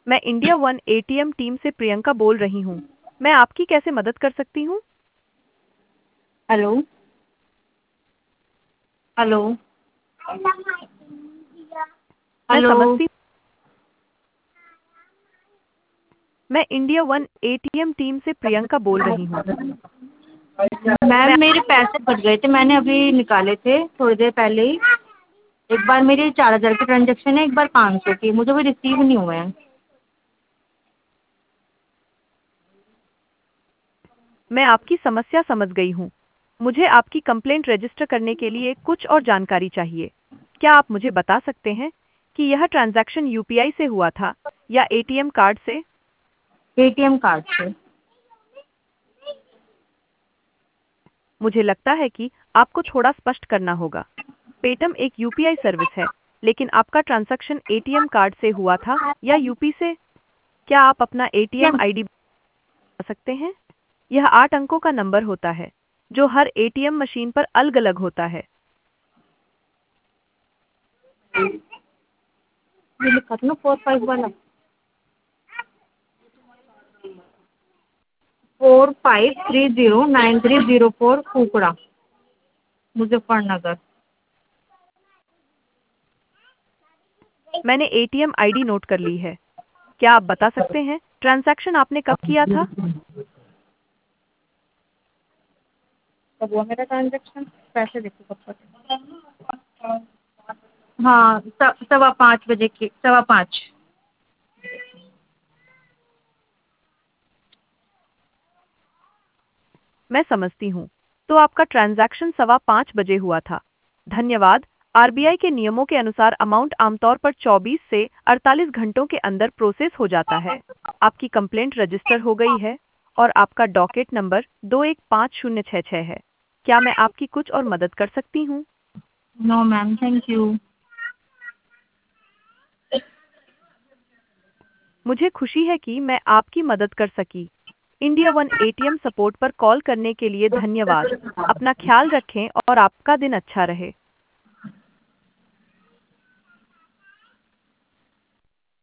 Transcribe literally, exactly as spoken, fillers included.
मैं India One ATM team से प्रियंका बोल रही हूँ। मैं आपकी कैसे मदद कर सकती हूँ? हेलो। हेलो। मैं हेलो। समझती मैं इंडिया वन एटीएम टीम से प्रियंका बोल रही हूँ। मैं मैम मेरे पैसे कट गए थे, मैंने अभी निकाले थे थोड़ी देर पहले ही। एक बार मेरी चार हज़ार की ट्रांजेक्शन है, एक बार पाँच सौ की, मुझे वो रिसीव नहीं हुए हैं। मैं आपकी समस्या समझ गई हूँ। मुझे आपकी कंप्लेंट रजिस्टर करने के लिए कुछ और जानकारी चाहिए। क्या आप मुझे बता सकते हैं कि यह ट्रांजैक्शन यूपीआई से हुआ था या एटीएम कार्ड से? एटीएम कार्ड से। मुझे लगता है कि आपको थोड़ा स्पष्ट करना होगा। पेटीएम एक यूपीआई सर्विस है, लेकिन आपका ट्रांजैक्शन एटीएम कार्ड से हुआ था या यूपी से? क्या आप अपना एटीएम क्या? आईडी बता सकते हैं? यह आठ अंकों का नंबर होता है, जो हर एटीएम मशीन पर अलग-अलग होता है। ये लिखा था ना फोर फाइव वाला। Four five three zero nine three zero four Kukda, Muzaffarnagar. मैंने एटीएम आईडी नोट कर ली है। क्या आप बता सकते हैं ट्रांजैक्शन आपने कब किया था? कब हुआ मेरा ट्रांजेक्शन? पैसे देखो कब तक। हाँ, स- सवा पाँच बजे की, सवा पाँच। मैं समझती हूँ। तो आपका ट्रांजैक्शन सवा पाँच बजे हुआ था। धन्यवाद। आरबीआई के नियमों के अनुसार अमाउंट आमतौर पर चौबीस से अड़तालीस घंटों के अंदर प्रोसेस हो जाता है। आपकी कंप्लेंट रजिस्टर हो गई है और आपका डॉकेट नंबर दो एक पाँच शून्य छः छः है। क्या मैं आपकी कुछ और मदद कर सकती हूँ? No ma'am, thank you. मुझे खुशी है कि मैं आपकी मदद कर सकी। इंडिया वन एटीएम सपोर्ट पर कॉल करने के लिए धन्यवाद। अपना ख्याल रखें और आपका दिन अच्छा रहे।